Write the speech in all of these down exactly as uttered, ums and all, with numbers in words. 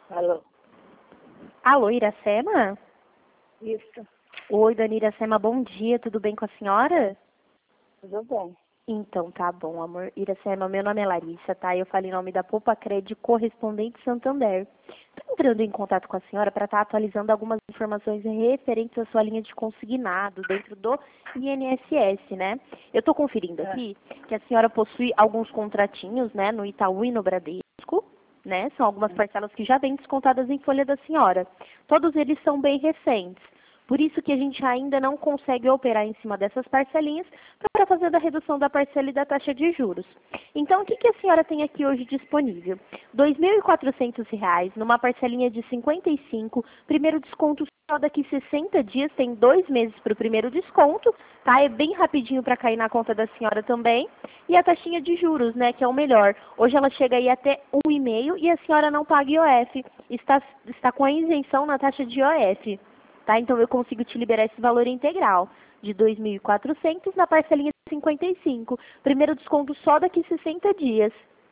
Alô? Alô, Iracema? Isso, Oi, dona Iracema, bom dia, tudo bem com a senhora? tudo bem. Então, tá bom, amor. Iracema, meu nome é Larissa, tá? Eu falei em nome da Poupa Cred Correspondente Santander. Tô entrando em contato com a senhora para estar atualizando algumas informações referentes à sua linha de consignado dentro do I N S S, né? Eu tô conferindo É. aqui que a senhora possui alguns contratinhos, né, no Itaú e no Bradesco, né? São algumas parcelas que já vêm descontadas em folha da senhora. Todos eles são bem recentes. Por isso que a gente ainda não consegue operar em cima dessas parcelinhas para fazer a redução da parcela e da taxa de juros. Então, o que, que a senhora tem aqui hoje disponível? dois mil e quatrocentos reais numa parcelinha de cinquenta e cinco, primeiro desconto só daqui sessenta dias, tem dois meses para o primeiro desconto, tá? É bem rapidinho para cair na conta da senhora também. E a taxinha de juros, né, que é o melhor. Hoje ela chega aí até um vírgula cinco e a senhora não paga I O F. Está, está com a isenção na taxa de I O F. Tá? Então eu consigo te liberar esse valor integral de dois mil e quatrocentos na parcelinha de cinquenta e cinco. Primeiro desconto só daqui sessenta dias.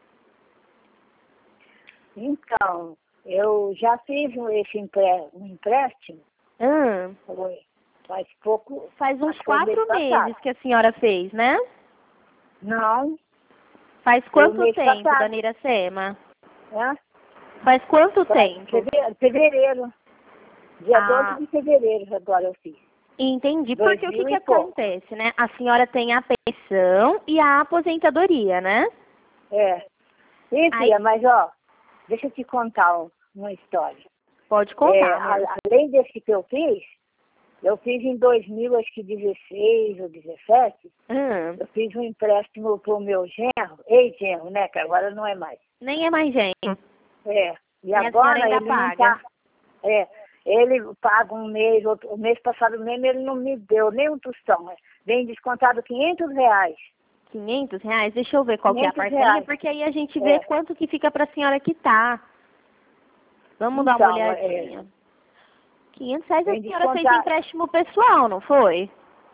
Então, eu já fiz um- esse empré- um empréstimo, Ah, foi, faz pouco, faz uns acho que foi mês quatro passado. meses que a senhora fez, né? Não, Faz foi o quanto mês tempo, passado, dona Iracema? né? Faz quanto Foi tempo? Fevereiro, fevereiro, dia doze Ah, de fevereiro agora eu fiz. entendi. Dois Porque o que, mil que e pouco. acontece, né? A senhora tem a pensão e a aposentadoria, né? É. E, Aí, filha, mas ó, deixa eu te contar um- uma história. pode É, contar, amor. a- além desse que eu fiz, eu fiz em dois mil, acho que dezesseis ou dezessete, Hum, eu fiz um empréstimo para o meu genro, ex-genro, né, que agora não é mais. nem é mais gente. É, e E a senhora agora ainda ele não paga. está. É, ele paga um mês, outro, o mês passado mesmo ele não me deu nem um tostão. É, vem descontado quinhentos reais. quinhentos reais? Deixa eu ver qual que é a quinhentos parcelinha, reais. porque aí a gente vê É, quanto que fica para a senhora quitar. Vamos dar uma então, é, olhadinha. quinhentos reais a vem senhora fez descontado. empréstimo pessoal, não foi?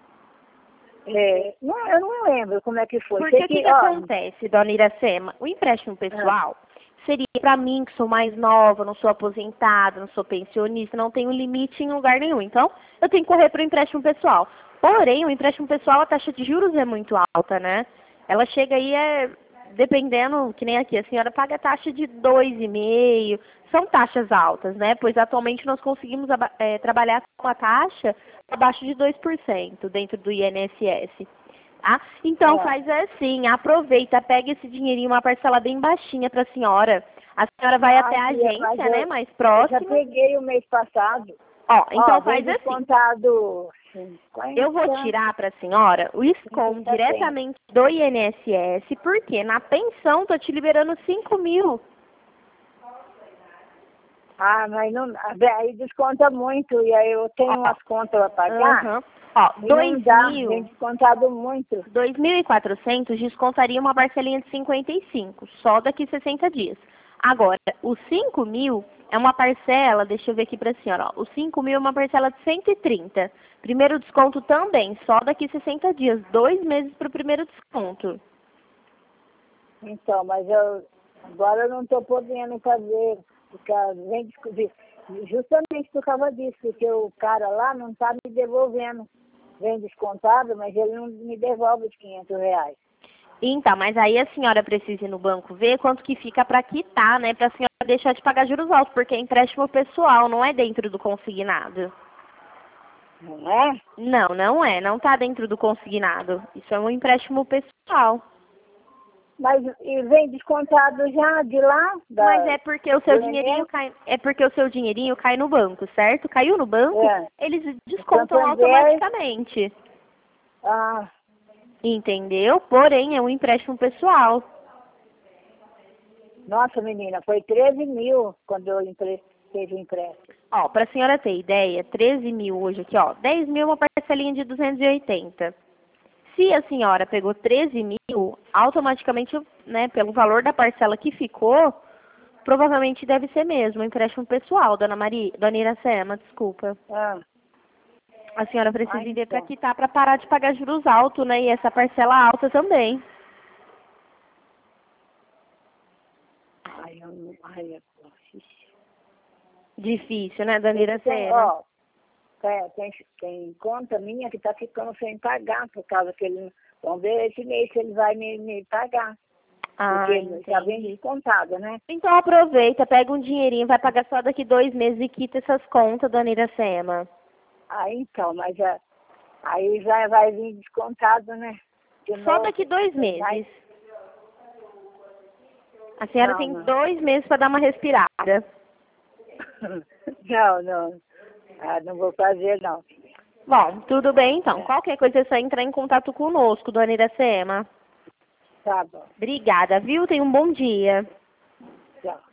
É, não, eu não lembro como é que foi. Porque Sei o que, que, que ó, acontece, dona Iracema? O empréstimo ah, pessoal seria para mim, que sou mais nova, não sou aposentada, não sou pensionista, não tenho limite em lugar nenhum. Então, eu tenho que correr para o empréstimo pessoal. Porém, o empréstimo pessoal, a taxa de juros é muito alta, né? Ela chega aí, é, dependendo, que nem aqui, a senhora paga taxa de dois vírgula cinco. São taxas altas, né? Pois atualmente nós conseguimos aba- é, trabalhar com uma taxa abaixo de dois por cento dentro do I N S S. Tá? Então ah, faz assim, aproveita, pega esse dinheirinho, uma parcela bem baixinha para a senhora. A senhora vai até ah, a filha, mas agência, né, eu, mais eu já próxima. peguei o mês passado. Ó, Ó, então vem faz assim. descontado cinquenta, Eu vou tirar para a senhora o S C O M setenta. diretamente do I N S S, porque na pensão tô te liberando cinco mil. Ah, mas não, aí desconta muito, e aí eu tenho Ó, umas contas a pagar, aham. Ó, e não dois dá, vem mil. descontado muito. dois mil e quatrocentos descontaria uma parcelinha de cinquenta e cinco, só daqui sessenta dias. Agora, os cinco mil é uma parcela, deixa eu ver aqui para a senhora, ó, os cinco mil é uma parcela de cento e trinta. Primeiro desconto também, só daqui sessenta dias, dois meses para o primeiro desconto. Então, mas eu agora eu não estou podendo fazer, porque vem descobrir. Justamente por causa disso, porque o cara lá não está me devolvendo. Vem descontado, mas ele não me devolve os quinhentos reais. Então, mas aí a senhora precisa ir no banco ver quanto que fica para quitar, né, para a senhora deixar de pagar juros altos, porque é empréstimo pessoal, não é dentro do consignado. Não é? Não, não é. Não está dentro do consignado. Isso é um empréstimo pessoal. Mas e vem descontado já de lá, Mas da, é porque o do seu dinheirinho I N S? cai, é porque o seu dinheirinho cai no banco, certo? Caiu no banco, É. eles O descontam Santander, automaticamente. ah, Entendeu? Porém, é um empréstimo pessoal. nossa menina, foi treze mil quando eu empre- fiz o empréstimo. Ó, para a senhora ter ideia, treze mil hoje aqui, ó, dez mil é uma parcelinha de duzentos e oitenta. Se a senhora pegou treze mil, automaticamente, né, pelo valor da parcela que ficou, provavelmente deve ser mesmo, um empréstimo pessoal, dona Maria, dona Iracema, desculpa. Ah, A senhora precisa ah, ir ver para então. quitar para parar de pagar juros altos, né? E essa parcela alta também. Ai, eu não, ai, eu, ixi. Difícil, né, dona Tem, Iracema? ó, tem, tem, tem conta minha que está ficando sem pagar, por causa que ele, vamos ver esse mês se ele vai me, me pagar. Ah, Porque já vem entendi. descontado, né? Então aproveita, pega um dinheirinho, vai pagar só daqui dois meses e quita essas contas, dona Iracema. Ah, então, mas já, aí já vai vir descontado, né? De Só novo. daqui dois meses. Vai- A senhora Não, tem não. dois meses para dar uma respirada. Não, não. Ah, não vou fazer, não. Bom, tudo bem então. É. Qualquer coisa é só entrar em contato conosco, dona Iracema. Tá bom. Obrigada, viu? Tenha um bom dia. Tchau.